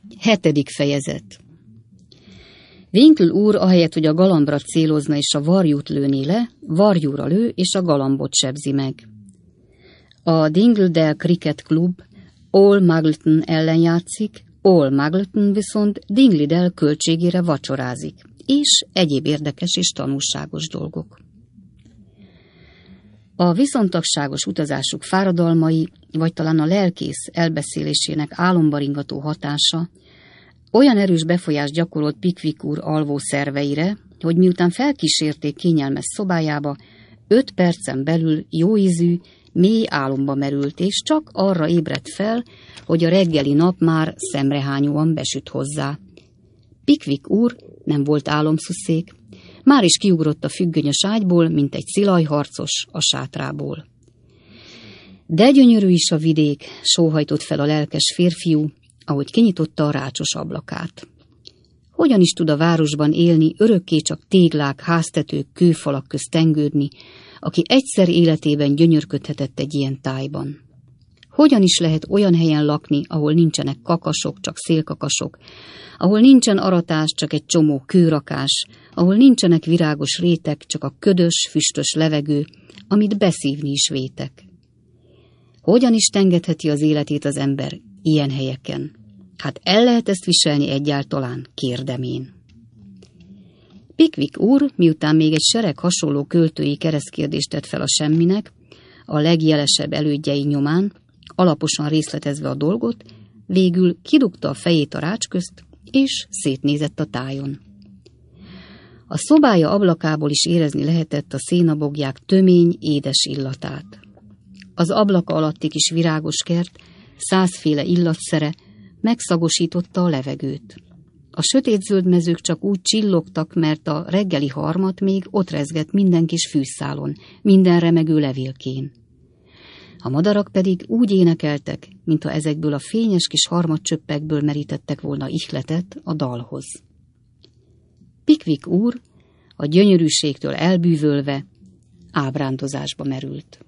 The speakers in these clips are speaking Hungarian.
7. fejezet. Winkle úr ahelyett, hogy a galambra célozna és a varjút lőné le, varjúra lő és a galambot sebzi meg. A Dingledale Cricket Club All Muggleton ellen játszik, All Muggleton viszont Dingledale költségére vacsorázik, és egyéb érdekes és tanulságos dolgok. A viszontagságos utazásuk fáradalmai, vagy talán a lelkész elbeszélésének álomba ringató hatása olyan erős befolyást gyakorolt Pickwick úr alvó szerveire, hogy miután felkísérték kényelmes szobájába, 5 percen belül jóízű, mély álomba merült, és csak arra ébredt fel, hogy a reggeli nap már szemrehányóan besüt hozzá. Pickwick úr nem volt álomszuszék, már is kiugrott a függönyös ágyból, mint egy szilajharcos a sátrából. De gyönyörű is a vidék, sóhajtott fel a lelkes férfiú, ahogy kinyitotta a rácsos ablakát. Hogyan is tud a városban élni, örökké csak téglák, háztetők, kőfalak közt tengődni, aki egyszer életében gyönyörködhetett egy ilyen tájban? Hogyan is lehet olyan helyen lakni, ahol nincsenek kakasok, csak szélkakasok, ahol nincsen aratás, csak egy csomó kőrakás, ahol nincsenek virágos rétek, csak a ködös, füstös levegő, amit beszívni is vétek? Hogyan is tengedheti az életét az ember ilyen helyeken? Hát el lehet ezt viselni egyáltalán, kérdem én. Pickwick úr, miután még egy sereg hasonló költői keresztkérdést tett fel a semminek, a legjelesebb elődjei nyomán, alaposan részletezve a dolgot, végül kidugta a fejét a rács közt, és szétnézett a tájon. A szobája ablakából is érezni lehetett a szénaboglyák tömény, édes illatát. Az ablaka alatti kis virágos kert 100 féle illatszere megszagosította a levegőt. A sötétzöld mezők csak úgy csillogtak, mert a reggeli harmat még ott rezgett minden kis fűszálon, minden remegő levélkén. A madarak pedig úgy énekeltek, mintha ezekből a fényes kis harmatcsöppekből merítettek volna ihletet a dalhoz. Pickwick úr, a gyönyörűségtől elbűvölve, ábrándozásba merült.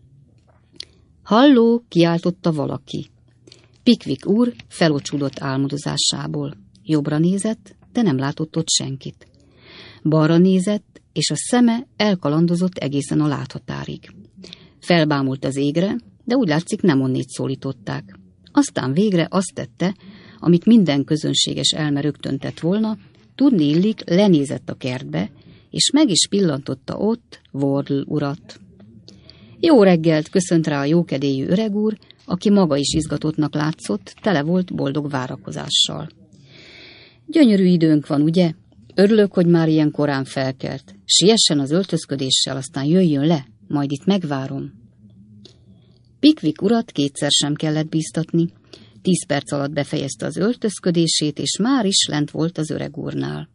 Halló, kiáltotta valaki. Pickwick úr felocsúdott álmodozásából. Jobbra nézett, de nem látott ott senkit. Balra nézett, és a szeme elkalandozott egészen a láthatárig. Felbámult az égre, de úgy látszik nem onnét szólították. Aztán végre azt tette, amit minden közönséges elme rögtön tett volna, tudni illik, lenézett a kertbe, és meg is pillantotta ott Wardle urat. Jó reggelt, köszönt rá a jókedélyű öreg úr, aki maga is izgatottnak látszott, tele volt boldog várakozással. Gyönyörű időnk van, ugye? Örülök, hogy már ilyen korán felkelt. Siessen az öltözködéssel, aztán jöjjön le, majd itt megvárom. Pickwick urat kétszer sem kellett bíztatni. 10 perc alatt befejezte az öltözködését, és már is lent volt az öreg úrnál.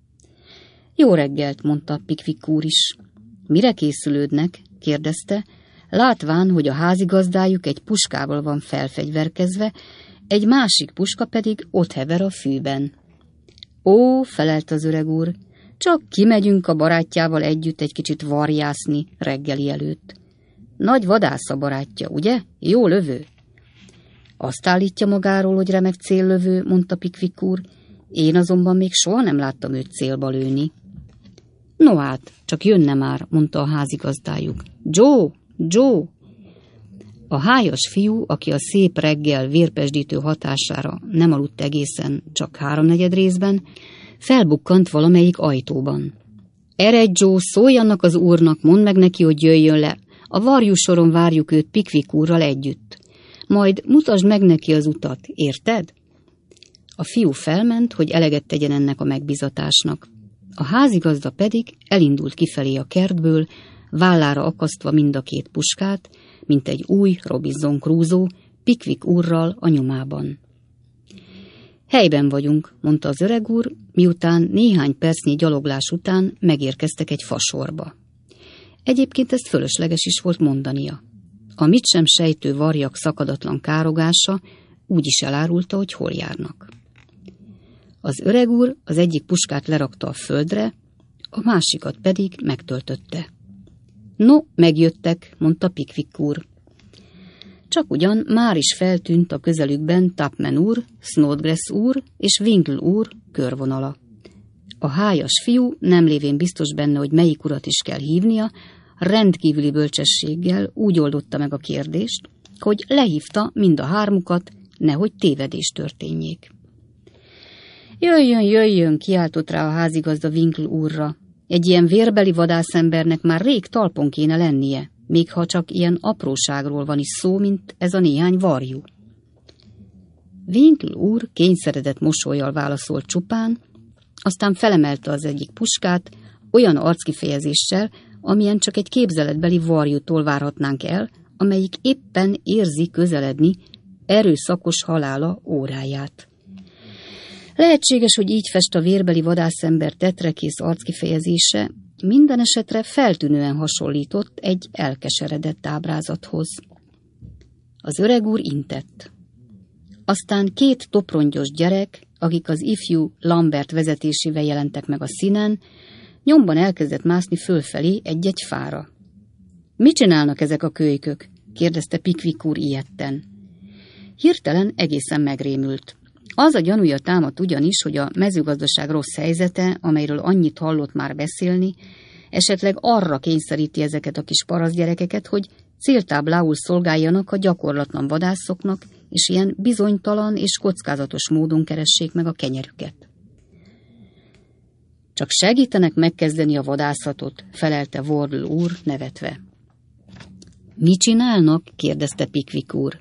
Jó reggelt, mondta Pickwick úr is. Mire készülődnek? Kérdezte, látván, hogy a házigazdájuk egy puskával van felfegyverkezve, egy másik puska pedig ott hever a fűben. Ó, felelt az öreg úr, csak kimegyünk a barátjával együtt egy kicsit varjászni reggeli előtt. Nagy vadász a barátja, ugye? Jó lövő. Azt állítja magáról, hogy remek céllövő, mondta Pickwick úr, én azonban még soha nem láttam őt célba lőni. No hát, csak jönne már, mondta a házigazdájuk. Joe! A hájas fiú, aki a szép reggel vérpesdítő hatására nem aludt egészen, csak 3/4 részben, felbukkant valamelyik ajtóban. Eredj, Joe, szólj annak az úrnak, mondd meg neki, hogy jöjjön le. A varjúsoron várjuk őt Pickwick úrral együtt. Majd mutasd meg neki az utat, érted? A fiú felment, hogy eleget tegyen ennek a megbizatásnak. A házigazda pedig elindult kifelé a kertből, vállára akasztva mind a 2 puskát, mint egy új Robinson Crusoe, Pickwick úrral a nyomában. Helyben vagyunk, mondta az öreg úr, miután néhány percnyi gyaloglás után megérkeztek egy fasorba. Egyébként ezt fölösleges is volt mondania. A mit sem sejtő varjak szakadatlan károgása úgy is elárulta, hogy hol járnak. Az öreg úr az egyik puskát lerakta a földre, a másikat pedig megtöltötte. No, megjöttek, mondta Pickwick úr. Csak ugyan már is feltűnt a közelükben Tupman úr, Snodgrass úr és Winkle úr körvonala. A hájas fiú, nem lévén biztos benne, hogy melyik urat is kell hívnia, rendkívüli bölcsességgel úgy oldotta meg a kérdést, hogy lehívta mind a hármukat, nehogy tévedés történjék. Jöjjön, jöjjön, kiáltott rá a házigazda Winkle úrra. Egy ilyen vérbeli vadászembernek már rég talpon kéne lennie, még ha csak ilyen apróságról van is szó, mint ez a néhány varjú. Winkle úr kényszeredett mosollyal válaszolt csupán, aztán felemelte az egyik puskát, olyan arckifejezéssel, amilyen csak egy képzeletbeli varjútól várhatnánk el, amelyik éppen érzi közeledni erőszakos halála óráját. Lehetséges, hogy így fest a vérbeli vadászember tetrekész arckifejezése, minden esetre feltűnően hasonlított egy elkeseredett ábrázathoz. Az öreg úr intett. Aztán két toprongyos gyerek, akik az ifjú Lambert vezetésével jelentek meg a színen, nyomban elkezdett mászni fölfelé egy-egy fára. Mit csinálnak ezek a kölykök? Kérdezte Pickwick úr ijedten. Hirtelen egészen megrémült. Az a gyanúja támadt ugyanis, hogy a mezőgazdaság rossz helyzete, amelyről annyit hallott már beszélni, esetleg arra kényszeríti ezeket a kis parasztgyerekeket, hogy céltáblául szolgáljanak a gyakorlatlan vadászoknak, és ilyen bizonytalan és kockázatos módon keressék meg a kenyerüket. Csak segítenek megkezdeni a vadászatot, felelte Wardle úr nevetve. Mi csinálnak? Kérdezte Pickwick úr.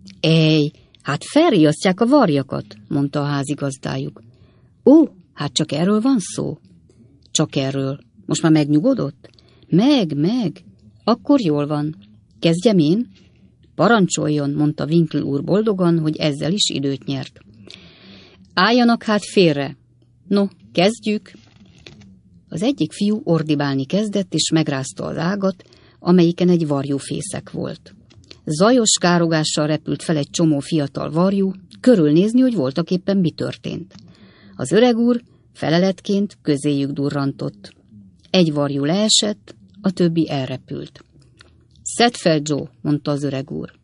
Hát felriasztják a varjakat, mondta a házigazdájuk. Ó, hát csak erről van szó? Csak erről. Most már megnyugodott? Meg. Akkor jól van. Kezdjem én? Parancsoljon, mondta Winkle úr boldogan, hogy ezzel is időt nyert. Álljanak hát félre. No, kezdjük. Az egyik fiú ordibálni kezdett, és megrázta az ágat, amelyiken egy varjúfészek volt. Zajos károgással repült fel egy csomó fiatal varjú, körülnézni, hogy voltak éppen mi történt. Az öreg úr feleletként közéjük durrantott. Egy varjú leesett, a többi elrepült. Szedd fel, Joe, mondta az öreg úr.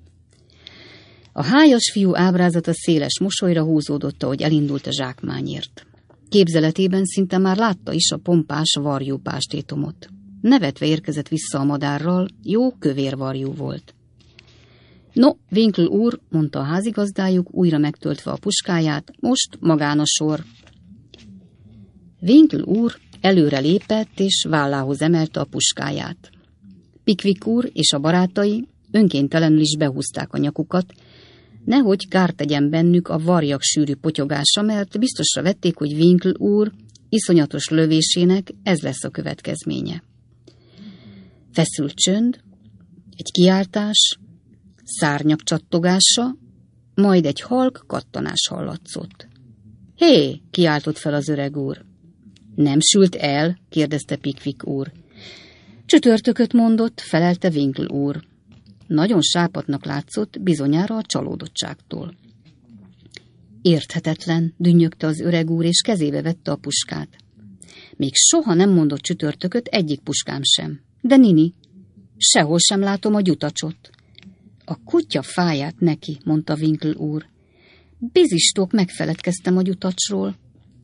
A hájas fiú ábrázata széles mosolyra húzódott, ahogy elindult a zsákmányért. Képzeletében szinte már látta is a pompás varjú pástétomot. Nevetve érkezett vissza a madárral, jó kövér varjú volt. No, Winkle úr, mondta a házigazdájuk, újra megtöltve a puskáját, most magán a sor. Winkle úr előre lépett, és vállához emelte a puskáját. Pickwick úr és a barátai önkéntelenül is behúzták a nyakukat, nehogy kárt tegyen bennük a varjak sűrű potyogása, mert biztosra vették, hogy Winkle úr iszonyatos lövésének ez lesz a következménye. Feszült csönd, egy kiáltás, szárnyak csattogása, majd egy halk kattanás hallatszott. Hé, kiáltott fel az öreg úr. Nem sült el? Kérdezte Pickwick úr. Csütörtököt mondott, felelte Winkle úr. Nagyon sápadnak látszott, bizonyára a csalódottságtól. Érthetetlen, dünnyögte az öreg úr, és kezébe vette a puskát. Még soha nem mondott csütörtököt egyik puskám sem. De Nini, sehol sem látom a gyutacsot. A kutya fáját neki, mondta Winkle úr. Bizistók, megfeledkeztem a gyutacsról.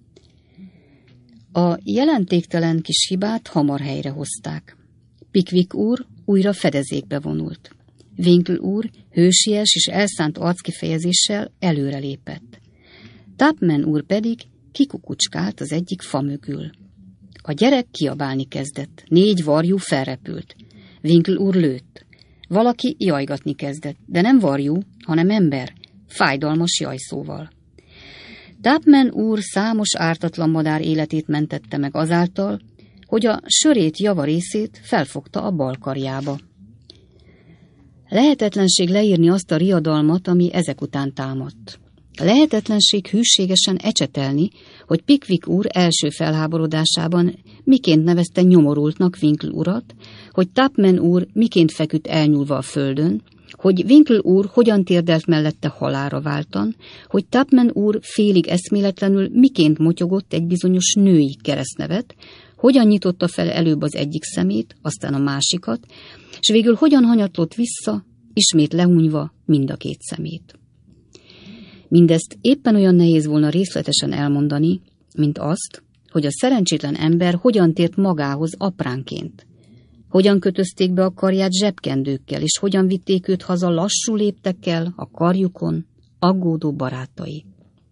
A jelentéktelen kis hibát hamar helyrehozták. Pickwick úr újra fedezékbe vonult. Winkle úr hősies és elszánt arckifejezéssel előrelépett. Tupman úr pedig kikukucskált az egyik fa mögül. A gyerek kiabálni kezdett. 4 varjú felrepült. Winkle úr lőtt. Valaki jajgatni kezdett, de nem varjú, hanem ember, fájdalmas jajszóval. Tupman úr számos ártatlan madár életét mentette meg azáltal, hogy a sörét javarészét felfogta a bal karjába. Lehetetlenség leírni azt a riadalmat, ami ezek után támadt. Lehetetlenség hűségesen ecsetelni, hogy Pickwick úr első felháborodásában miként nevezte nyomorultnak Winkle urat, hogy Tupman úr miként feküdt elnyúlva a földön, hogy Winkle úr hogyan térdelt mellette halálra váltan, hogy Tupman úr félig eszméletlenül miként motyogott egy bizonyos női keresztnevet, hogyan nyitotta fel előbb az egyik szemét, aztán a másikat, és végül hogyan hanyatlott vissza, ismét lehunyva mind a két szemét. Mindezt éppen olyan nehéz volna részletesen elmondani, mint azt, hogy a szerencsétlen ember hogyan tért magához apránként. Hogyan kötözték be a karját zsebkendőkkel, és hogyan vitték őt haza lassú léptekkel a karjukon aggódó barátai.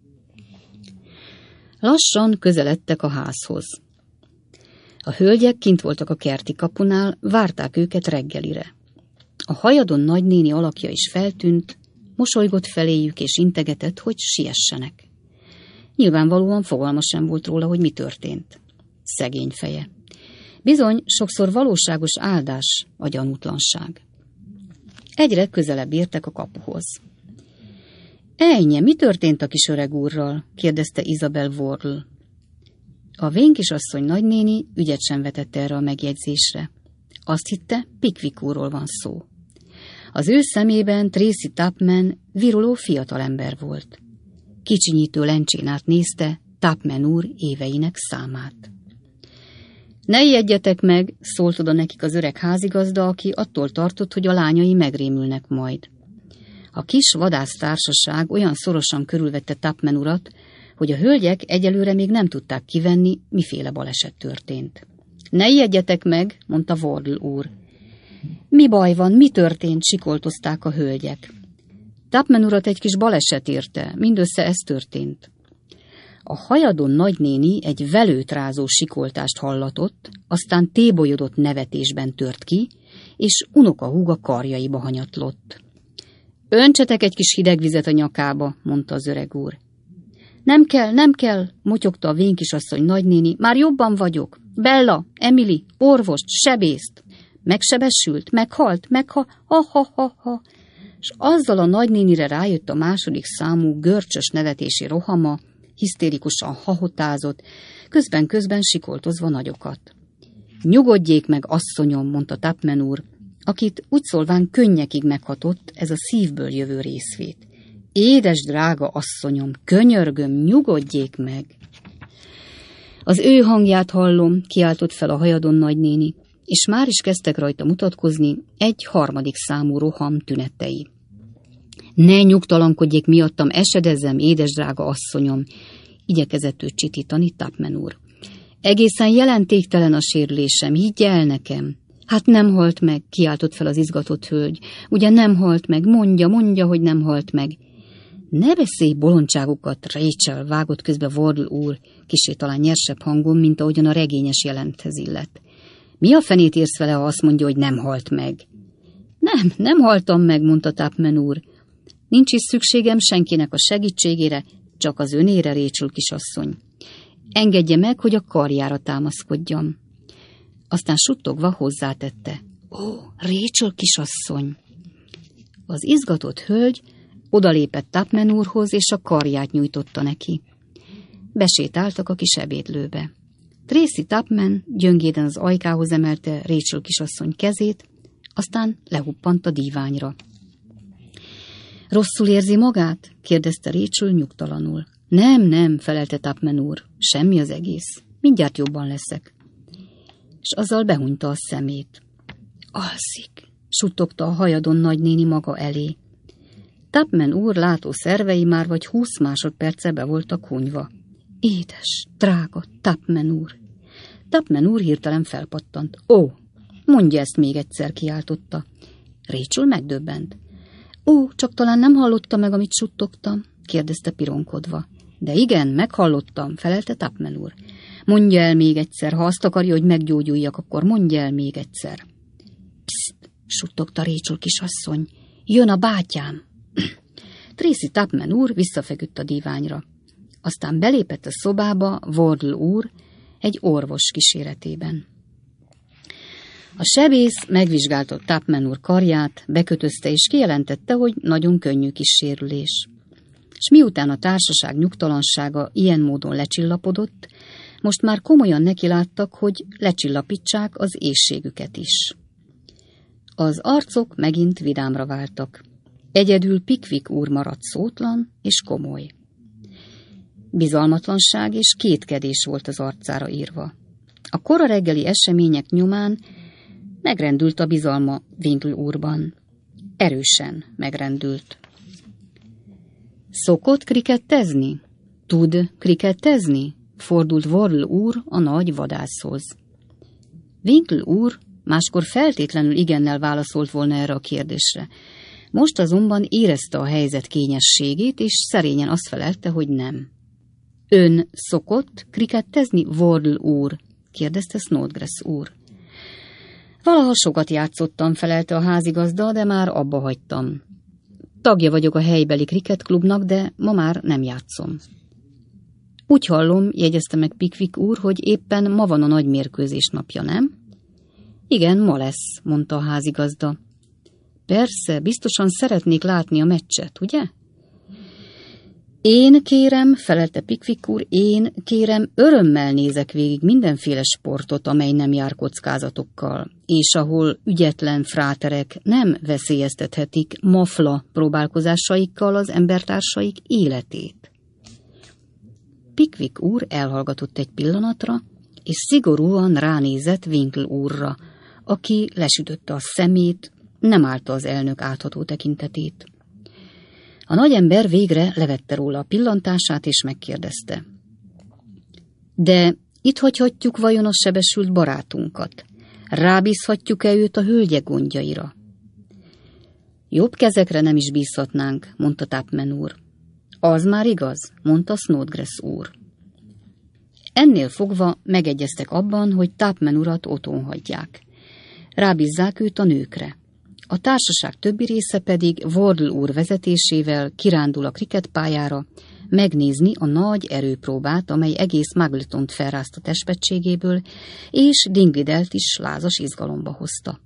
Lassan közeledtek a házhoz. A hölgyek kint voltak a kerti kapunál, várták őket reggelire. A hajadon nagynéni alakja is feltűnt, mosolygott feléjük és integetett, hogy siessenek. Nyilvánvalóan fogalma sem volt róla, hogy mi történt. Szegény feje. Bizony, sokszor valóságos áldás a gyanútlanság. Egyre közelebb értek a kapuhoz. Ejnye, mi történt a kis öreg úrral? Kérdezte Isabel Wardle. A vénkisasszony nagynéni ügyet sem vetett erre a megjegyzésre. Azt hitte, Pickwick úrról van szó. Az ő szemében Tracy Tupman viruló fiatalember volt. Kicsinyítő lencsén át nézte Tupman úr éveinek számát. Ne ijedjetek meg, szólt oda nekik az öreg házigazda, aki attól tartott, hogy a lányai megrémülnek majd. A kis vadásztársaság olyan szorosan körülvette Tupman urat, hogy a hölgyek egyelőre még nem tudták kivenni, miféle baleset történt. Ne ijedjetek meg, mondta Wardle úr. Mi baj van, mi történt, sikoltozták a hölgyek. Tupman urat egy kis baleset érte, mindössze ez történt. A hajadon nagynéni egy velőt rázó sikoltást hallatott, aztán tébolyodott nevetésben tört ki, és unokahúga karjaiba hanyatlott. Öntsetek egy kis hideg vizet a nyakába, mondta az öreg úr. Nem kell, motyogta a vénkisasszony nagynéni, már jobban vagyok. Bella, Emily, orvost, sebészt. Megsebesült, meghalt, ha. És azzal a nagynénire rájött a második számú görcsös nevetési rohama, hisztérikusan hahotázott, közben sikoltozva nagyokat. Nyugodjék meg, asszonyom, mondta Tupman úr, akit úgy szólván könnyekig meghatott ez a szívből jövő részvét. Édes drága asszonyom, könyörgöm, nyugodjék meg! Az ő hangját hallom, kiáltott fel a hajadon nagynéni, és már is kezdtek rajta mutatkozni egy harmadik számú roham tünetei. Ne nyugtalankodjék miattam, esedezzem, édes drága asszonyom, igyekezett őt csitítani Tupman úr. Egészen jelentéktelen a sérülésem, higgy el nekem. Hát nem halt meg, kiáltott fel az izgatott hölgy. Ugye nem halt meg, mondja, hogy nem halt meg. Ne beszélj bolondságokat, Rachel, vágott közbe Wardle úr, kissé talán nyersebb hangon, mint ahogyan a regényes jelenthez illett. Mi a fenét érsz vele, ha azt mondja, hogy nem halt meg? Nem haltam meg, mondta Tupman úr. Nincs is szükségem senkinek a segítségére, csak az önére, Rachel kisasszony. Engedje meg, hogy a karjára támaszkodjam. Aztán suttogva hozzátette. Ó, Rachel kisasszony! Az izgatott hölgy odalépett Tupman úrhoz, és a karját nyújtotta neki. Besétáltak a kis ebédlőbe. Tracy Tupman gyöngéden az ajkához emelte Rachel kisasszony kezét, aztán lehuppant a díványra. Rosszul érzi magát? Kérdezte Rachel nyugtalanul. Nem, felelte Tupman úr. Semmi az egész. Mindjárt jobban leszek. És azzal behunyta a szemét. Alszik, suttogta a hajadon nagynéni maga elé. Tupman úr látó szervei már vagy 20 másodperce be voltak hunyva. Édes, drága Tupman úr! Tupman úr hirtelen felpattant. Ó, mondja ezt még egyszer, kiáltotta. Rachel megdöbbent. Ó, csak talán nem hallotta meg, amit suttogtam, kérdezte pironkodva. De igen, meghallottam, felelte Tupman úr. Mondja el még egyszer, ha azt akarja, hogy meggyógyuljak, akkor mondja el még egyszer. Pszt, suttogta Rachel kisasszony. Jön a bátyám. Tracy Tupman úr visszafeküdt a díványra. Aztán belépett a szobába Wardle úr egy orvos kíséretében. A sebész megvizsgálta Tupman úr karját, bekötözte és kijelentette, hogy nagyon könnyű kis sérülés. És miután a társaság nyugtalansága ilyen módon lecsillapodott, most már komolyan nekiláttak, hogy lecsillapítsák az éhségüket is. Az arcok megint vidámra váltak. Egyedül Pickwick úr maradt szótlan és komoly. Bizalmatlanság és kétkedés volt az arcára írva. A kora reggeli események nyomán megrendült a bizalma Windle úrban. erősen megrendült. Szokott krikettezni? Tud krikettezni? Fordult Wardle úr a nagy vadászhoz. Winkle úr máskor feltétlenül igennel válaszolt volna erre a kérdésre. Most azonban érezte a helyzet kényességét, és szerényen azt felelte, hogy nem. Ön szokott krikettezni, Wardle úr? Kérdezte Snodgrass úr. Valaha sokat játszottam, felelte a házigazda, de már abba hagytam. Tagja vagyok a helybeli kriketklubnak, de ma már nem játszom. Úgy hallom, jegyezte meg Pickwick úr, hogy éppen ma van a nagy mérkőzés napja, nem? Igen, ma lesz, mondta a házigazda. Persze, biztosan szeretnék látni a meccset, ugye? Én kérem, felelte Pickwick úr, én kérem, örömmel nézek végig mindenféle sportot, amely nem jár kockázatokkal, és ahol ügyetlen fráterek nem veszélyeztethetik mafla próbálkozásaikkal az embertársaik életét. Pickwick úr elhallgatott egy pillanatra, és szigorúan ránézett Winkle úrra, aki lesütötte a szemét, nem állta az elnök átható tekintetét. A nagyember végre levette róla a pillantását, és megkérdezte. De itt hagyhatjuk vajon a sebesült barátunkat? Rábízhatjuk-e őt a hölgyek gondjaira? Jobb kezekre nem is bízhatnánk, mondta Tupman úr. Az már igaz, mondta Snodgrass úr. Ennél fogva megegyeztek abban, hogy Tupman urat otthon hagyják. Rábízzák őt a nőkre. A társaság többi része pedig Wardle úr vezetésével kirándul a kriketpályára, megnézni a nagy erőpróbát, amely egész Muggletont felrázt a testpettségéből, és Dingley-Delt is lázas izgalomba hozta.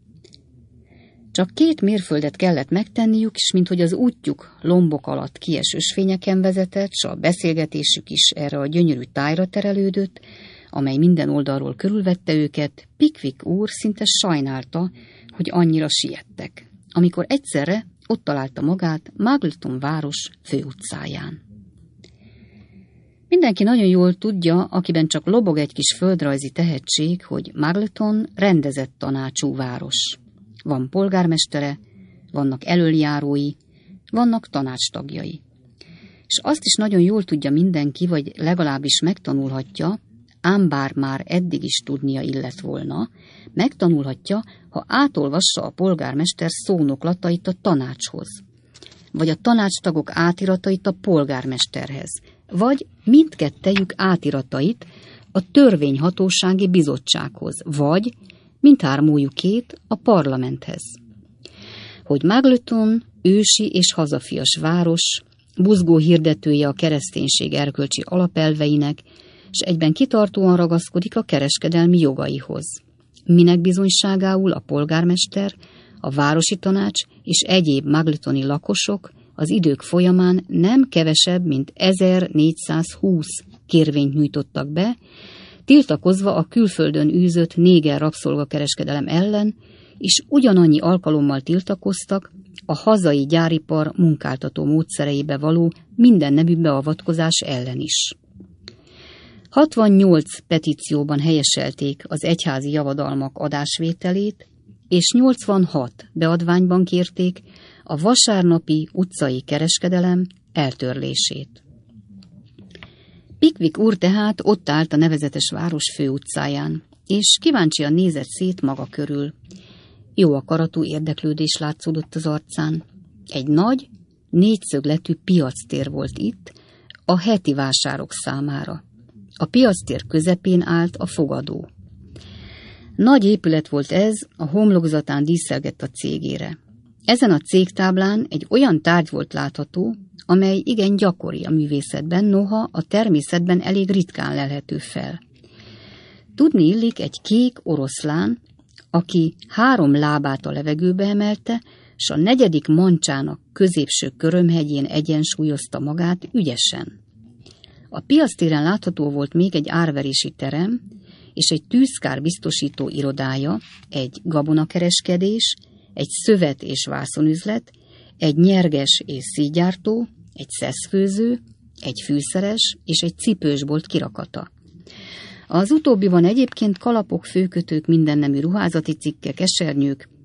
Csak 2 mérföldet kellett megtenniük, és minthogy az útjuk lombok alatt kies ösvényeken vezetett, s a beszélgetésük is erre a gyönyörű tájra terelődött, amely minden oldalról körülvette őket, Pickwick úr szinte sajnálta, hogy annyira siettek, amikor egyszerre ott találta magát Muggleton város főutcáján. Mindenki nagyon jól tudja, akiben csak lobog egy kis földrajzi tehetség, hogy Muggleton rendezett tanácsú város. Van polgármestere, vannak elöljárói, vannak tanácstagjai. És azt is nagyon jól tudja mindenki, vagy legalábbis megtanulhatja, ám bár már eddig is tudnia illett volna, megtanulhatja, ha átolvassa a polgármester szónoklatait a tanácshoz, vagy a tanácstagok átiratait a polgármesterhez, vagy mindkettejük átiratait a törvényhatósági bizottsághoz, vagy mindhármójukét a parlamenthez. Hogy Muggleton ősi és hazafias város, buzgó hirdetője a kereszténység erkölcsi alapelveinek, és egyben kitartóan ragaszkodik a kereskedelmi jogaihoz. Minek bizonyságául a polgármester, a városi tanács és egyéb Muggletoni lakosok az idők folyamán nem kevesebb, mint 1420 kérvényt nyújtottak be, tiltakozva a külföldön űzött néger rabszolgakereskedelem ellen, és ugyanannyi alkalommal tiltakoztak a hazai gyáripar munkáltató módszereibe való minden nemű beavatkozás ellen is. 68 petícióban helyeselték az egyházi javadalmak adásvételét, és 86 beadványban kérték a vasárnapi utcai kereskedelem eltörlését. Pickwick úr tehát ott állt a nevezetes város főutcáján, és kíváncsian nézett szét maga körül. Jó akaratú érdeklődés látszódott az arcán. Egy nagy, 4-szögletű piactér volt itt, a heti vásárok számára. A piactér közepén állt a fogadó. Nagy épület volt ez, a homlokzatán díszelgett a cégére. Ezen a cégtáblán egy olyan tárgy volt látható, amely igen gyakori a művészetben, noha a természetben elég ritkán lelhető fel. Tudni illik egy kék oroszlán, aki 3 lábát a levegőbe emelte, s a 4. mancsának középső körömhegyén egyensúlyozta magát ügyesen. A piactéren látható volt még egy árverési terem, és egy tűzkár biztosító irodája, egy gabonakereskedés, egy szövet- és vászonüzlet, egy nyerges és szígyártó, egy szeszfőző, egy fűszeres és egy cipősbolt kirakata. Az utóbbiban egyébként kalapok, főkötők, mindennemű ruházati cikkek, esernyők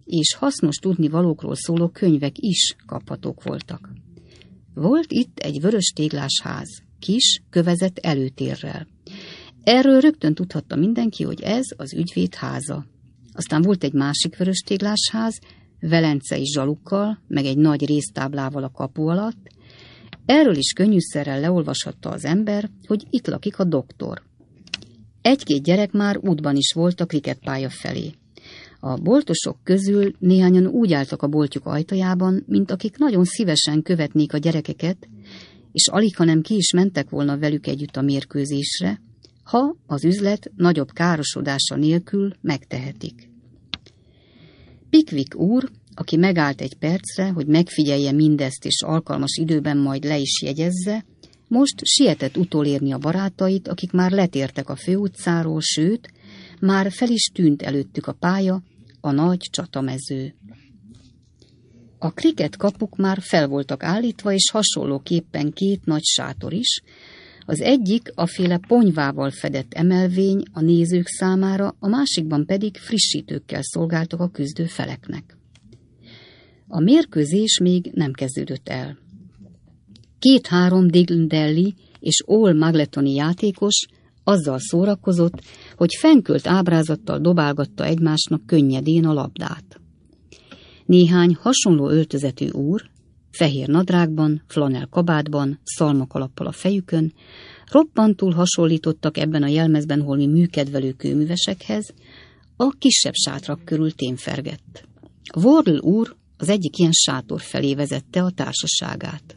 és hasznos tudnivalókról szóló könyvek is kaphatók voltak. Volt itt egy vörös téglás ház, kis, kövezett előtérrel. Erről rögtön tudhatta mindenki, hogy ez az ügyvéd háza. Aztán volt egy másik vörös téglás ház, velencei zsalukkal, meg egy nagy résztáblával a kapu alatt. Erről is könnyűszerrel leolvashatta az ember, hogy itt lakik a doktor. Egy-két gyerek már útban is volt a kriketpálya felé. A boltosok közül néhányan úgy álltak a boltjuk ajtajában, mint akik nagyon szívesen követnék a gyerekeket, és alighanem ki is mentek volna velük együtt a mérkőzésre, ha az üzlet nagyobb károsodása nélkül megtehetik. Pickwick úr, aki megállt egy percre, hogy megfigyelje mindezt és alkalmas időben majd le is jegyezze, most sietett utolérni a barátait, akik már letértek a főutcáról, sőt, már fel is tűnt előttük a pálya, a nagy csatamező. A kriket kapuk már fel voltak állítva, és hasonlóképpen két nagy sátor is. Az egyik aféle ponyvával fedett emelvény a nézők számára, a másikban pedig frissítőkkel szolgáltak a küzdő feleknek. A mérkőzés még nem kezdődött el. 2-3 Digley és All Magletoni játékos azzal szórakozott, hogy fenkölt ábrázattal dobálgatta egymásnak könnyedén a labdát. Néhány hasonló öltözetű úr, fehér nadrágban, flanell kabátban, szalmakalappal a fejükön, roppantul hasonlítottak ebben a jelmezben holmi műkedvelő kőművesekhez, a kisebb sátrak körül témfergett. Wardle úr az egyik ilyen sátor felé vezette a társaságát.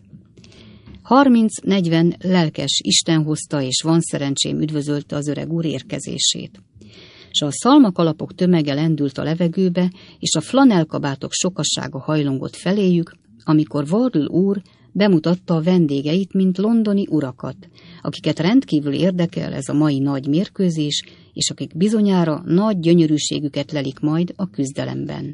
30-40 lelkes istenhozta és van szerencsém üdvözölte az öreg úr érkezését. És a szalmakalapok tömege lendült a levegőbe, és a flanellkabátok sokasága hajlongott feléjük, amikor Wardle úr bemutatta a vendégeit, mint londoni urakat, akiket rendkívül érdekel ez a mai nagy mérkőzés, és akik bizonyára nagy gyönyörűségüket lelik majd a küzdelemben.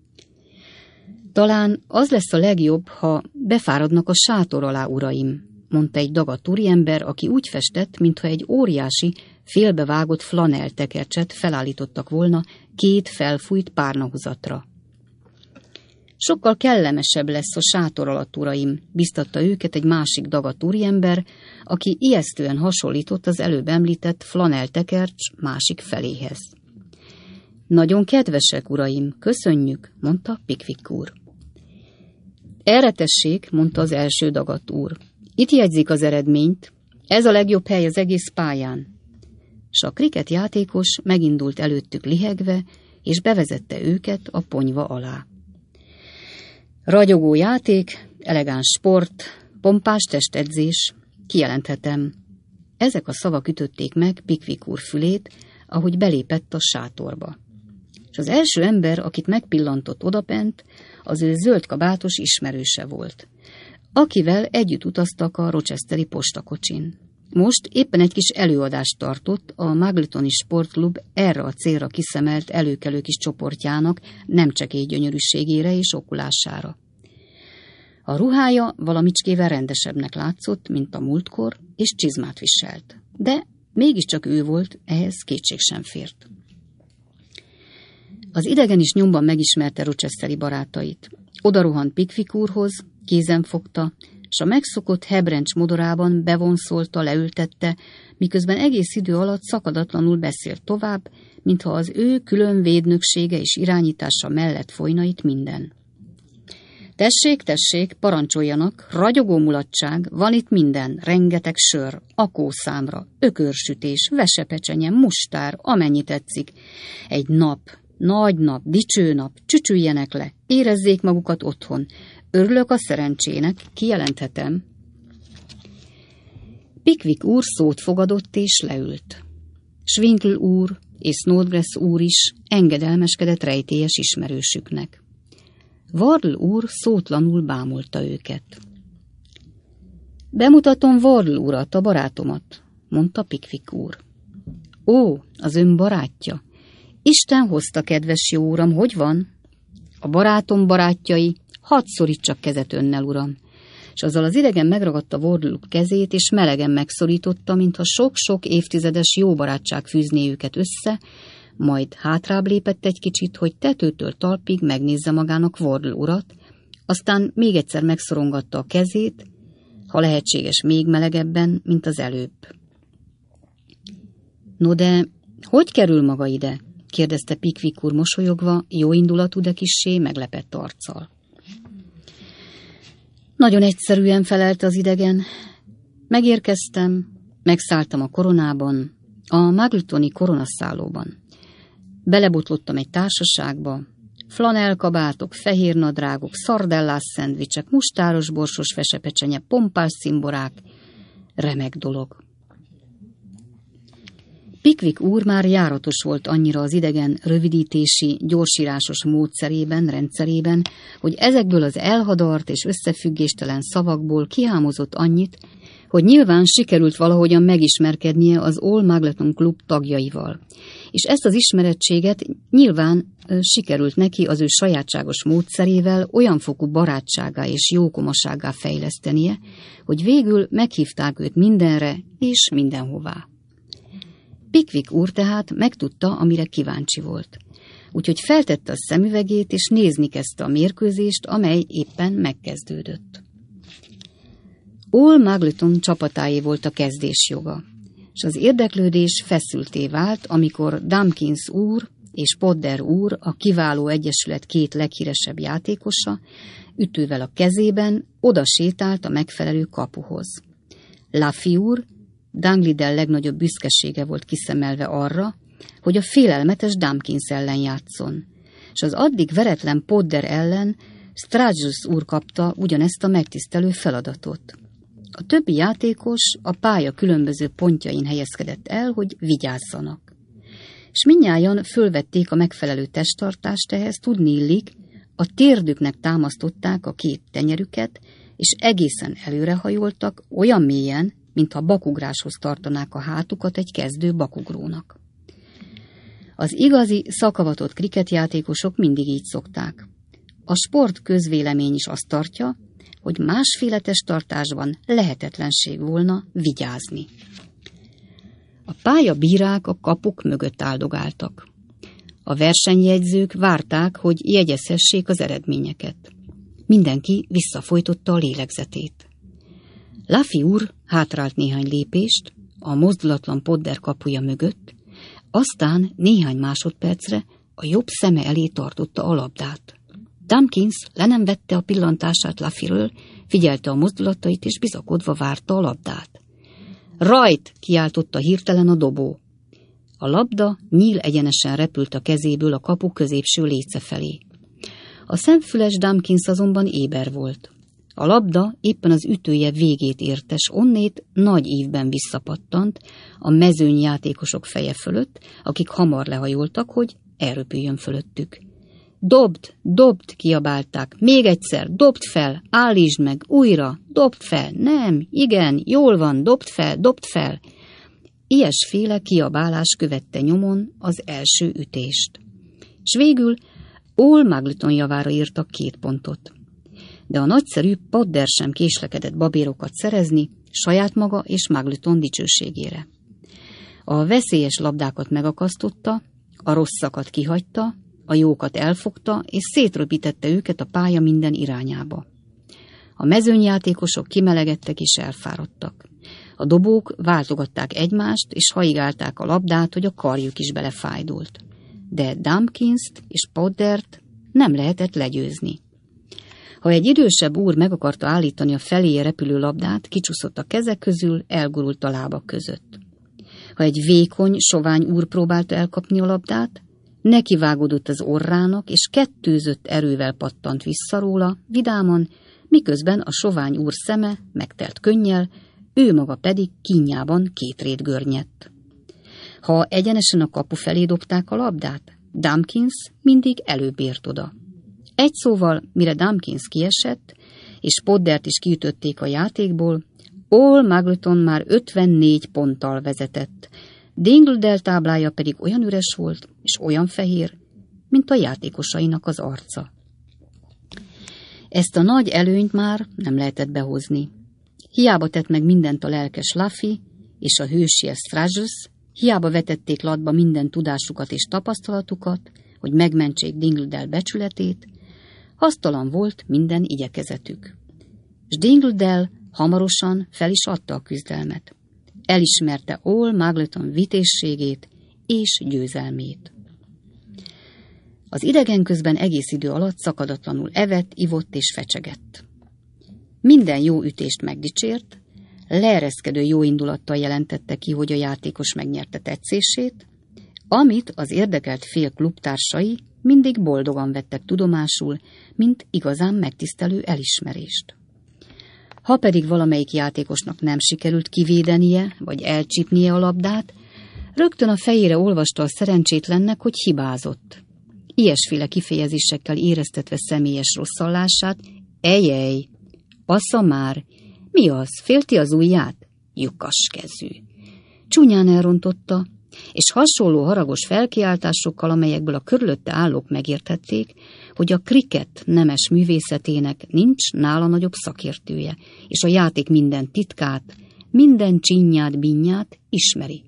Talán az lesz a legjobb, ha befáradnak a sátor alá, uraim, mondta egy dagadt úriember, aki úgy festett, mintha egy óriási, félbevágott flanell tekercset felállítottak volna 2 felfújt párnahuzatra. Sokkal kellemesebb lesz a sátor alatt, uraim, biztatta őket egy másik dagadt úriember, aki ijesztően hasonlított az előbb említett flanell tekercs másik feléhez. Nagyon kedvesek, uraim, köszönjük, mondta Pickwick úr. Erre tessék, mondta az első dagadt úr. Itt jegyzik az eredményt, ez a legjobb hely az egész pályán. S a kriket játékos megindult előttük lihegve, és bevezette őket a ponyva alá. Ragyogó játék, elegáns sport, pompás testedzés, kijelenthetem. Ezek a szavak ütötték meg Pickwick úr fülét, ahogy belépett a sátorba. És az első ember, akit megpillantott odabent, az ő zöldkabátos ismerőse volt, akivel együtt utaztak a rochesteri postakocsin. Most éppen egy kis előadást tartott a Magletoni Sportklub erre a célra kiszemelt előkelő kis csoportjának nemcsekély gyönyörűségére és okulására. A ruhája valamicskével rendesebbnek látszott, mint a múltkor, és csizmát viselt. De mégiscsak ő volt, ehhez kétség sem fért. Az idegen is nyomban megismerte rochesteri barátait. Oda rohant Pickwick úrhoz, kézen fogta, s a megszokott hebrencs modorában bevonszolta, leültette, miközben egész idő alatt szakadatlanul beszélt tovább, mintha az ő külön védnöksége és irányítása mellett folyna itt minden. Tessék, tessék, parancsoljanak, ragyogó mulatság, van itt minden, rengeteg sör, akószámra, ökörsütés, vesepecsenye, mustár, amennyi tetszik. Egy nap, nagy nap, dicső nap, csücsüljenek le, érezzék magukat otthon. Örülök a szerencsének, kijelenthetem. Pickwick úr szót fogadott és leült. Schwinkel úr és Snodgrass úr is engedelmeskedett rejtélyes ismerősüknek. Wardle úr szótlanul bámulta őket. Bemutatom Wardle urat, a barátomat, mondta Pickwick úr. Ó, az ön barátja. Isten hozta, kedves jó uram, hogy van? A barátom barátjai, hadd szorítsak kezet önnel, uram. És azzal az idegen megragadta Wardle kezét, és melegen megszorította, mintha sok-sok évtizedes jó barátság fűzné őket össze, majd hátrább lépett egy kicsit, hogy tetőtől talpig megnézze magának Wardle urat, aztán még egyszer megszorongatta a kezét, ha lehetséges még melegebben, mint az előbb. No de, hogy kerül maga ide? Kérdezte Pickwick úr mosolyogva, jóindulatú, de kissé meglepett arccal. Nagyon egyszerűen felelte az idegen. Megérkeztem, megszálltam a koronában, a Magletoni koronaszállóban. Belebotlottam egy társaságba, flanelkabátok, fehér nadrágok, szardellás szendvicsek, mustáros borsos vesepecsenye, pompás cimborák, remek dolog. Pickwick úr már járatos volt annyira az idegen rövidítési, gyorsírásos módszerében, rendszerében, hogy ezekből az elhadart és összefüggéstelen szavakból kihámozott annyit, hogy nyilván sikerült valahogyan megismerkednie az All Magleton Club tagjaival. És ezt az ismerettséget nyilván sikerült neki az ő sajátságos módszerével olyan fokú barátságá és jókomasággá fejlesztenie, hogy végül meghívták őt mindenre és mindenhová. Pickwick úr tehát megtudta, amire kíváncsi volt. Úgyhogy feltette a szemüvegét, és nézni kezdte a mérkőzést, amely éppen megkezdődött. All Magleton csapatáé volt a kezdésjoga, és az érdeklődés feszültté vált, amikor Damkins úr és Podder úr, a kiváló egyesület két leghíresebb játékosa, ütővel a kezében oda sétált a megfelelő kapuhoz. Laffy úr, Dunglidell legnagyobb büszkesége volt kiszemelve arra, hogy a félelmetes Damkins ellen játszon, és az addig veretlen Podder ellen Strauss úr kapta ugyanezt a megtisztelő feladatot. A többi játékos a pálya különböző pontjain helyezkedett el, hogy vigyázzanak. És mindnyájan fölvették a megfelelő testtartást ehhez, tudni illik, a térdüknek támasztották a két tenyerüket, és egészen előrehajoltak, olyan mélyen, mintha bakugráshoz tartanák a hátukat egy kezdő bakugrónak. Az igazi, szakavatott kriketjátékosok mindig így szokták. A sport közvélemény is azt tartja, hogy másféle testtartásban lehetetlenség volna vigyázni. A pályabírák a kapuk mögött áldogáltak. A versenyjegyzők várták, hogy jegyezhessék az eredményeket. Mindenki visszafojtotta a lélegzetét. Laffy úr hátrált néhány lépést, a mozdulatlan Podder kapuja mögött, aztán néhány másodpercre a jobb szeme elé tartotta a labdát. Damkins le nem vette a pillantását Laffyről, figyelte a mozdulatait és bizakodva várta a labdát. Rajt! Kiáltotta hirtelen a dobó. A labda nyíl egyenesen repült a kezéből a kapu középső léce felé. A szemfüles Damkins azonban éber volt. A labda éppen az ütője végét érte, s onnét nagy ívben visszapattant a mezőny játékosok feje fölött, akik hamar lehajoltak, hogy elröpüljön fölöttük. Dobd, dobd, kiabálták. Még egyszer, dobd fel, állítsd meg, újra, dobd fel, nem, igen, jól van, dobd fel. Ilyesféle kiabálás követte nyomon az első ütést. S végül All Magleton javára írtak 2 pontot. De a nagyszerű Podder sem késlekedett babérokat szerezni saját maga és Magleton dicsőségére. A veszélyes labdákat megakasztotta, a rosszakat kihagyta, a jókat elfogta, és szétröpítette őket a pálya minden irányába. A mezőnyjátékosok kimelegedtek és elfáradtak. A dobók váltogatták egymást, és haigálták a labdát, hogy a karjuk is belefájdult. De Damkinst és Poddert nem lehetett legyőzni. Ha egy idősebb úr meg akarta állítani a feléje repülő labdát, kicsúszott a kezek közül, elgurult a lábak között. Ha egy vékony, sovány úr próbálta elkapni a labdát, nekivágódott az orrának, és kettőzött erővel pattant vissza róla, vidáman, miközben a sovány úr szeme megtelt könnyel, ő maga pedig kínjában 2 rét görnyedt. Ha egyenesen a kapu felé dobták a labdát, Damkins mindig előbb ért oda. Egy szóval, mire Damkins kiesett, és Poddert is kiütötték a játékból, All Magleton már 54 ponttal vezetett, Dinglidell táblája pedig olyan üres volt, és olyan fehér, mint a játékosainak az arca. Ezt a nagy előnyt már nem lehetett behozni. Hiába tett meg mindent a lelkes Laffy és a hősies Strauss, Hiába vetették latba minden tudásukat és tapasztalatukat, hogy megmentsék Dingle Dell becsületét, hasztalan volt minden igyekezetük. S Dingle Dell hamarosan fel is adta a küzdelmet. Elismerte Old Muggleton vitézségét és győzelmét. Az idegen közben egész idő alatt szakadatlanul evett, ivott és fecsegett. Minden jó ütést megdicsért, leereszkedő jó indulattal jelentette ki, hogy a játékos megnyerte tetszését, amit az érdekelt fél klubtársai mindig boldogan vettek tudomásul, mint igazán megtisztelő elismerést. Ha pedig valamelyik játékosnak nem sikerült kivédenie vagy elcsípnie a labdát, rögtön a fejére olvasta a szerencsétlennek, hogy hibázott. Ilyesféle kifejezésekkel éreztetve személyes rosszallását, ejjej, assza már, mi az, félti az ujját? Lyukas kezű. Csúnyán elrontotta, és hasonló haragos felkiáltásokkal, amelyekből a körülötte állók megértették, hogy a kriket nemes művészetének nincs nála nagyobb szakértője, és a játék minden titkát, minden csinyát, binnyát ismeri.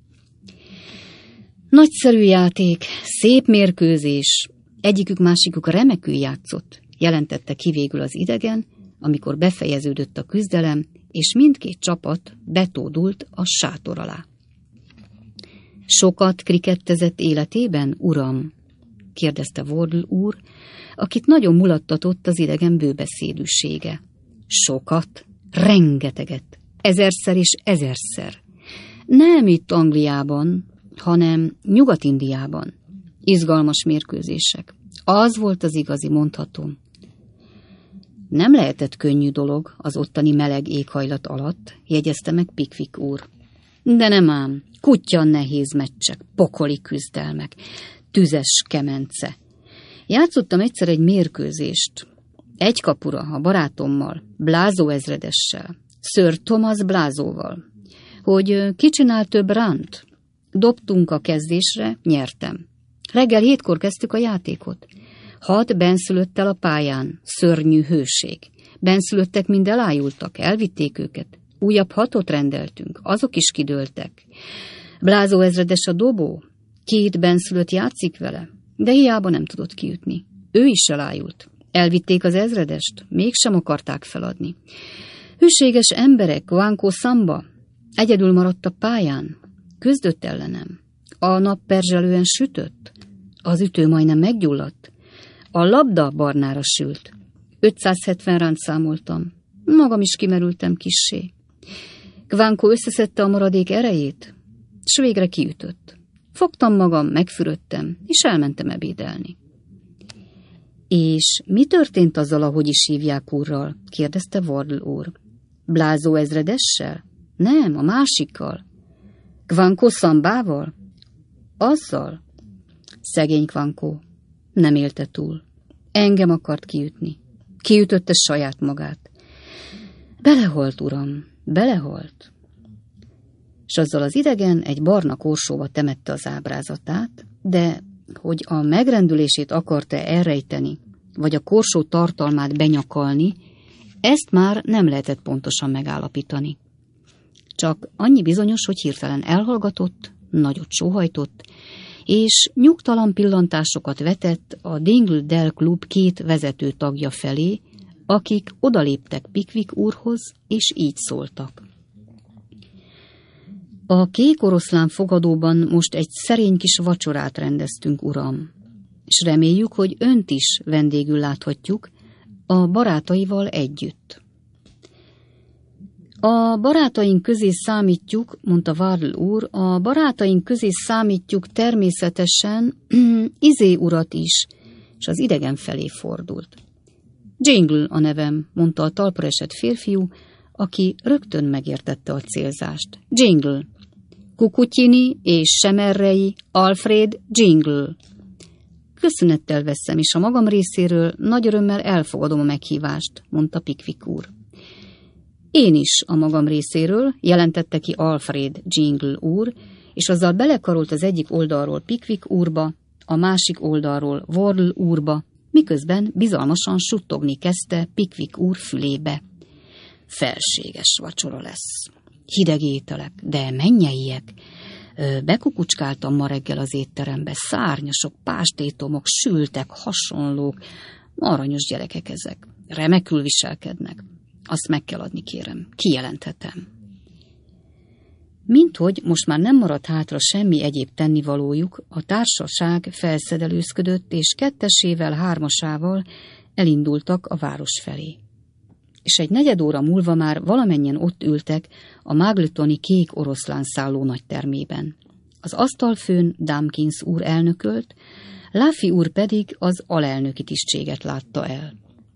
Nagyszerű játék, szép mérkőzés, egyikük-másikuk remekül játszott, jelentette ki végül az idegen, amikor befejeződött a küzdelem, és mindkét csapat betódult a sátor alá. Sokat krikettezett életében, uram? kérdezte Wardle úr, akit nagyon mulattatott az idegen bőbeszédűsége. Sokat? Rengeteget. Ezerszer és ezerszer. Nem itt Angliában, hanem Nyugat-Indiában. Izgalmas mérkőzések. Az volt az igazi, mondhatom. Nem lehetett könnyű dolog az ottani meleg éghajlat alatt, jegyezte meg Pickwick úr. De nem ám, kuttyan nehéz meccsek, pokoli küzdelmek, tüzes kemence. Játszottam egyszer egy mérkőzést. Egy kapura a barátommal, Blázó ezredessel, Sir Thomas Blázóval, hogy ki csinál több runt. Dobtunk a kezdésre, nyertem. Reggel 7-kor kezdtük a játékot. 6 benszülöttel a pályán, szörnyű hőség. Benszülöttek mind elájultak, elvitték őket. Újabb 6-ot rendeltünk, azok is kidőltek. Blázó ezredes a dobó, 2 benszülött játszik vele, de hiába nem tudott kiütni. Ő is elájult. Elvitték az ezredest, mégsem akarták feladni. Hűséges emberek, Guanco Samba, egyedül maradt a pályán, küzdött ellenem. A nap perzselően sütött, az ütő majdnem meggyulladt. A labda barnára sült. 570 ránt számoltam. Magam is kimerültem kissé. Guanco összeszedte a maradék erejét, s végre kiütött. Fogtam magam, megfürödtem, és elmentem ebédelni. És mi történt azzal, ahogy is hívják úrral? kérdezte Wardle úr. Blázó ezredessel? Nem, a másikkal. Guanco Sambával? Azzal? Szegény Guanco. Nem élte túl. Engem akart kiütni. Kiütötte saját magát. Belehalt, uram, belehalt. És azzal az idegen egy barna korsóba temette az ábrázatát, de hogy a megrendülését akarta elrejteni, vagy a korsó tartalmát benyakalni, ezt már nem lehetett pontosan megállapítani. Csak annyi bizonyos, hogy hirtelen elhallgatott, nagyot sóhajtott, és nyugtalan pillantásokat vetett a Dingle Dell Klub 2 vezető tagja felé, akik odaléptek Pickwick úrhoz, és így szóltak. A kék oroszlán fogadóban most egy szerény kis vacsorát rendeztünk, uram, és reméljük, hogy önt is vendégül láthatjuk, a barátaival együtt. A barátaink közé számítjuk, mondta Wardle úr, a barátaink közé számítjuk természetesen Izé urat is, és az idegen felé fordult. Jingle a nevem, mondta a talpra esett férfiú, aki rögtön megértette a célzást. Jingle. Kukutyini és Semerrei Alfred Jingle. Köszönettel veszem, és a magam részéről nagy örömmel elfogadom a meghívást, mondta Pickwick úr. Én is a magam részéről, jelentette ki Alfred Jingle úr, és azzal belekarolt az egyik oldalról Pickwick úrba, a másik oldalról Wardle úrba, miközben bizalmasan suttogni kezdte Pickwick úr fülébe. Felséges vacsora lesz. Hideg ételek, de mennyeiek. Bekukucskáltam ma reggel az étterembe, szárnyasok, pástétomok, sültek, hasonlók, aranyos gyerekek ezek, remekül viselkednek. Azt meg kell adni, kérem, kijelenthetem. Minthogy most már nem maradt hátra semmi egyéb tennivalójuk, a társaság felszedelőzködött, és 2-ével, 3-asával elindultak a város felé. És egy 4 óra múlva már valamennyien ott ültek a Magletoni kék oroszlánszálló nagytermében. Az asztalfőn Damkins úr elnökölt, Laffy úr pedig az alelnöki tisztséget látta el.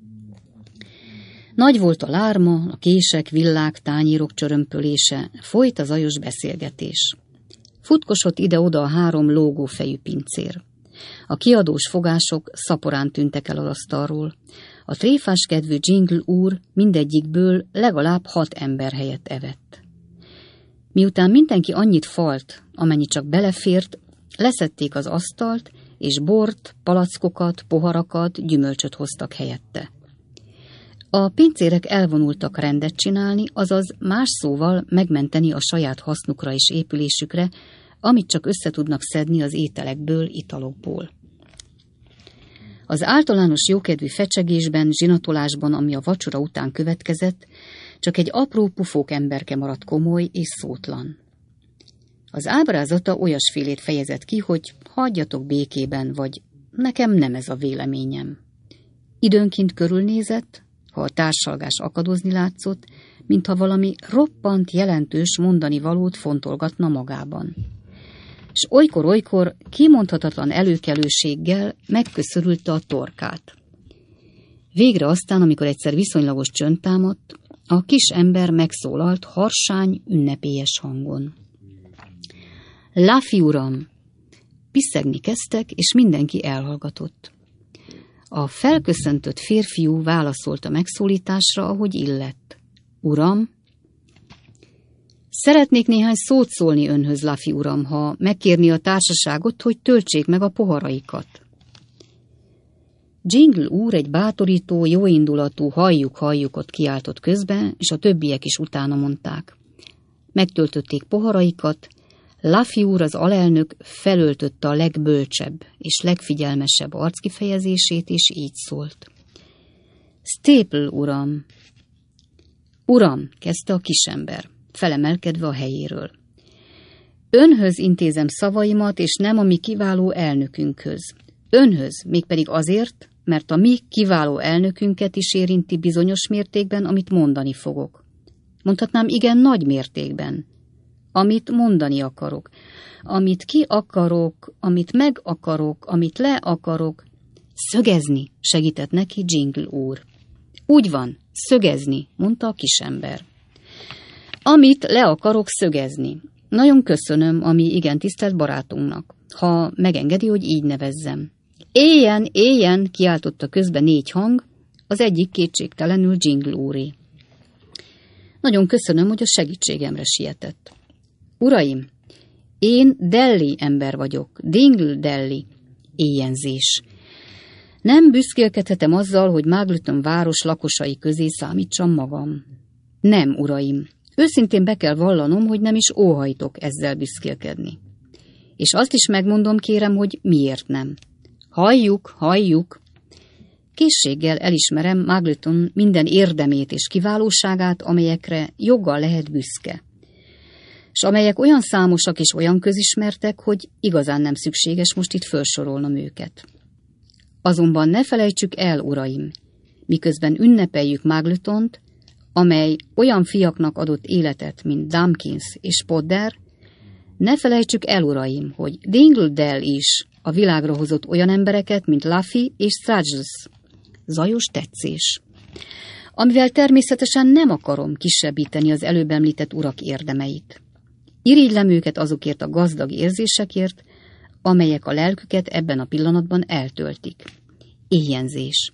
Nagy volt a lárma, a kések, villák, tányérok csörömpölése, folyt a zajos beszélgetés. Futkosott ide-oda a 3 lógófejű pincér. A kiadós fogások szaporán tűntek el az asztalról. A tréfás kedvű Jingle úr mindegyikből legalább 6 ember helyett evett. Miután mindenki annyit falt, amennyi csak belefért, leszették az asztalt, és bort, palackokat, poharakat, gyümölcsöt hoztak helyette. A pincérek elvonultak rendet csinálni, azaz más szóval megmenteni a saját hasznukra és épülésükre, amit csak össze tudnak szedni az ételekből, italokból. Az általános jókedvű fecsegésben, zsinatolásban, ami a vacsora után következett, csak egy apró pufók emberke maradt komoly és szótlan. Az ábrázata olyasfélét fejezett ki, hogy hagyjatok békében, vagy nekem nem ez a véleményem. Időnként körülnézett, ha a társalgás akadozni látszott, mintha valami roppant jelentős mondani valót fontolgatna magában. És olykor-olykor kimondhatatlan előkelőséggel megköszörülte a torkát. Végre aztán, amikor egyszer viszonylagos csönd támadt, a kis ember megszólalt harsány, ünnepélyes hangon. Laffy uram! Piszegni kezdtek, és mindenki elhallgatott. A felköszöntött férfiú válaszolt a megszólításra, ahogy illett. Uram! Szeretnék néhány szót szólni önhöz, Laffy uram, ha megkérni a társaságot, hogy töltsék meg a poharaikat. Jingle úr egy bátorító, jóindulatú halljuk-halljukot kiáltott közben, és a többiek is utána mondták. Megtöltötték poharaikat, Laffy úr, az alelnök felöltötte a legbölcsebb és legfigyelmesebb arckifejezését, és így szólt. Staple uram! Uram, kezdte a kisember, felemelkedve a helyéről. Önhöz intézem szavaimat, és nem a mi kiváló elnökünkhöz. Önhöz, mégpedig azért, mert a mi kiváló elnökünket is érinti bizonyos mértékben, amit mondani fogok. Mondhatnám, igen, nagy mértékben. Amit mondani akarok, amit ki akarok, amit meg akarok, amit le akarok. Szögezni, segített neki Jingle úr. Úgy van, szögezni, mondta a kisember. Amit le akarok szögezni. Nagyon köszönöm, ami igen tisztelt barátunknak, ha megengedi, hogy így nevezzem. Éljen, éljen, kiáltotta közben 4 hang, az egyik kétségtelenül Jingle úré. Nagyon köszönöm, hogy a segítségemre sietett. Uraim, én Delhi ember vagyok, Dingle Delhi, éjjenzés. Nem büszkélkedhetem azzal, hogy Magleton város lakosai közé számítsam magam. Nem, uraim, őszintén be kell vallanom, hogy nem is óhajtok ezzel büszkélkedni. És azt is megmondom, kérem, hogy miért nem. Halljuk. Készséggel elismerem Magleton minden érdemét és kiválóságát, amelyekre joggal lehet büszke. És amelyek olyan számosak és olyan közismertek, hogy igazán nem szükséges most itt felsorolnom őket. Azonban ne felejtsük el, uraim, miközben ünnepeljük Magletont, amely olyan fiaknak adott életet, mint Damkins és Podder, ne felejtsük el, uraim, hogy Dingledale is a világra hozott olyan embereket, mint Laffy és Straggles. Zajos tetszés. Amivel természetesen nem akarom kisebbíteni az előbb említett urak érdemeit. Irigylem őket azokért a gazdag érzésekért, amelyek a lelküket ebben a pillanatban eltöltik. Éjjenzés.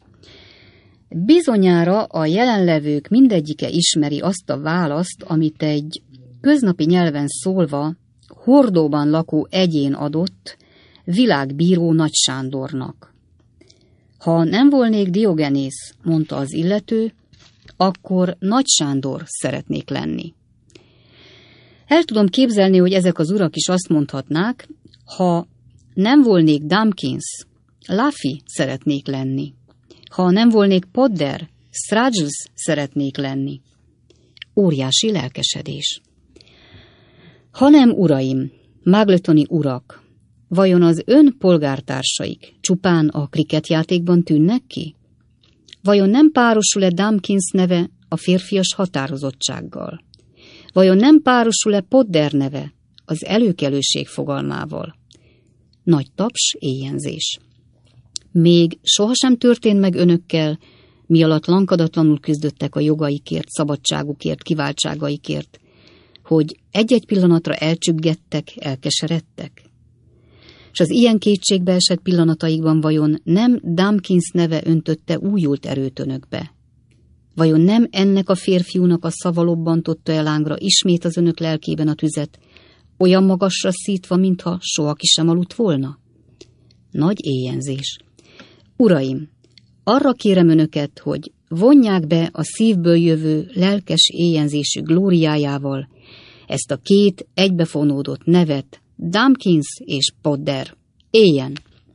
Bizonyára a jelenlevők mindegyike ismeri azt a választ, amit egy köznapi nyelven szólva Hordóban lakó egyén adott világbíró Nagy Sándornak. Ha nem volnék Diogenész, mondta az illető, akkor Nagy Sándor szeretnék lenni. El tudom képzelni, hogy ezek az urak is azt mondhatnák, ha nem volnék Damkins, Laffy szeretnék lenni. Ha nem volnék Podder, Straggles szeretnék lenni. Óriási lelkesedés. Hanem, uraim, Magletoni urak, vajon az ön polgártársaik csupán a kriketjátékban tűnnek ki? Vajon nem párosul-e Damkins neve a férfias határozottsággal? Vajon nem párosul-e Podder neve az előkelőség fogalmával? Nagy taps, éjjenzés. Még sohasem történt meg önökkel, mi alatt lankadatlanul küzdöttek a jogaikért, szabadságukért, kiváltságaikért, hogy egy-egy pillanatra elcsüggettek, elkeseredtek? És az ilyen kétségbe esett pillanataikban vajon nem Damkins neve öntötte újult erőt önökbe? Vajon nem ennek a férfiúnak a szava lobbantotta el lángra ismét az önök lelkében a tüzet, olyan magasra szítva, mintha soha ki sem aludt volna? Nagy éjjenzés. Uraim, arra kérem önöket, hogy vonják be a szívből jövő lelkes éjjenzésű glóriájával ezt a két egybefonódott nevet, Damkins és Podder. Éljen!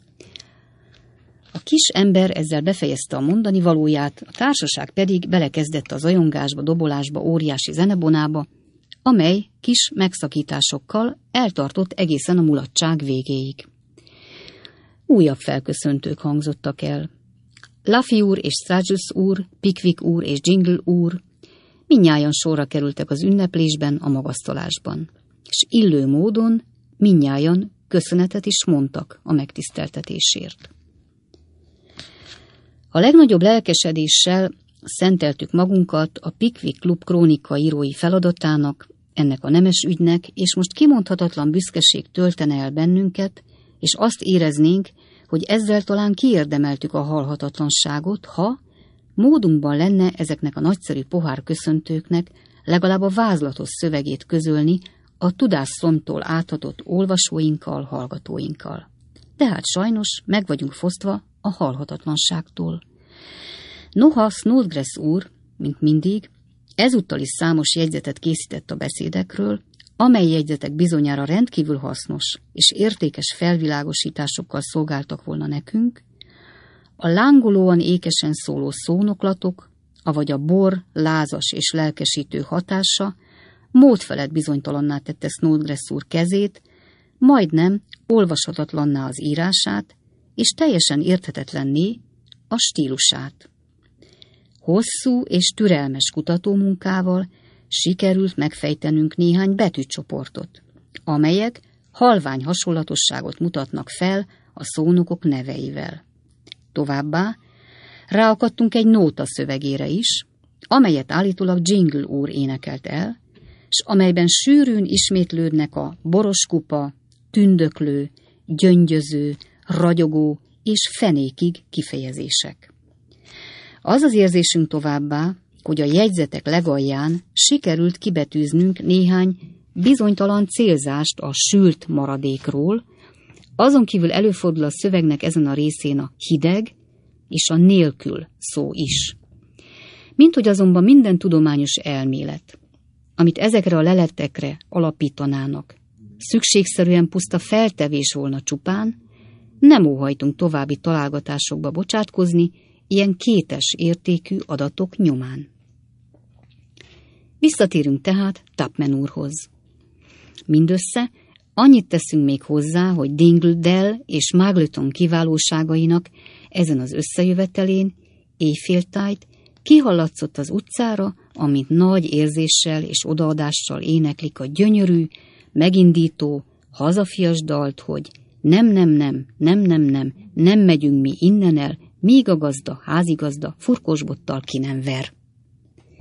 A kis ember ezzel befejezte a mondani valóját, a társaság pedig belekezdett a zajongásba, dobolásba, óriási zenebonába, amely kis megszakításokkal eltartott egészen a mulatság végéig. Újabb felköszöntők hangzottak el. Laffy úr és Straggles úr, Pickwick úr és Jingle úr mindnyájan sorra kerültek az ünneplésben, a magasztalásban, és illő módon mindnyájan köszönetet is mondtak a megtiszteltetésért. A legnagyobb lelkesedéssel szenteltük magunkat a Pickwick Klub krónika írói feladatának, ennek a nemes ügynek, és most kimondhatatlan büszkeség töltene el bennünket, és azt éreznénk, hogy ezzel talán kiérdemeltük a halhatatlanságot, ha módunkban lenne ezeknek a nagyszerű pohár köszöntőknek legalább a vázlatos szövegét közölni a tudásszomtól áthatott olvasóinkkal, hallgatóinkkal. De hát sajnos meg vagyunk fosztva a halhatatlanságtól. Noha Snodgrass úr, mint mindig, ezúttal is számos jegyzetet készített a beszédekről, amely jegyzetek bizonyára rendkívül hasznos és értékes felvilágosításokkal szolgáltak volna nekünk, a lángolóan ékesen szóló szónoklatok, avagy a bor lázas és lelkesítő hatása módfelett bizonytalanná tette Snodgrass úr kezét, majdnem olvashatatlanná az írását, és teljesen érthetetlenné a stílusát. Hosszú és türelmes kutatómunkával sikerült megfejtenünk néhány betűcsoportot, amelyek halvány hasonlatosságot mutatnak fel a szónokok neveivel. Továbbá ráakadtunk egy nóta szövegére is, amelyet állítólag Jingle úr énekelt el, s amelyben sűrűn ismétlődnek a boroskupa, tündöklő, gyöngyöző, ragyogó és fenékig kifejezések. Az az érzésünk továbbá, hogy a jegyzetek legalján sikerült kibetűznünk néhány bizonytalan célzást a sült maradékról, azon kívül előfordul a szövegnek ezen a részén a hideg és a nélkül szó is. Minthogy azonban minden tudományos elmélet, amit ezekre a leletekre alapítanának, szükségszerűen puszta feltevés volna csupán, nem óhajtunk további találgatásokba bocsátkozni ilyen kétes értékű adatok nyomán. Visszatérünk tehát Tupman úrhoz. Mindössze annyit teszünk még hozzá, hogy Dingle Dell és Magleton kiválóságainak ezen az összejövetelén éjféltájt kihallatszott az utcára, amint nagy érzéssel és odaadással éneklik a gyönyörű, megindító, hazafias dalt, hogy nem megyünk mi innen el, míg a gazda, házigazda furkosbottal ki nem ver.